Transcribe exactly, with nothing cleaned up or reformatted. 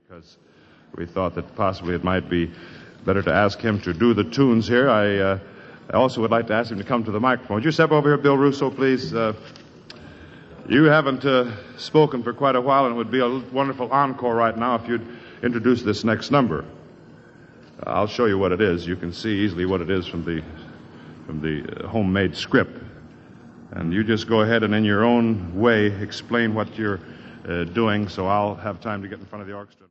because we thought that possibly it might be better to ask him to do the tunes here. I, uh, I also would like to ask him to come to the microphone. Would you step over here, Bill Russo, please? Uh, you haven't uh, spoken for quite a while, and it would be a wonderful encore right now if you'd introduce this next number. Uh, I'll show you what it is. You can see easily what it is from the from the uh, homemade script. And you just go ahead and in your own way explain what you're uh, doing, so I'll have time to get in front of the orchestra.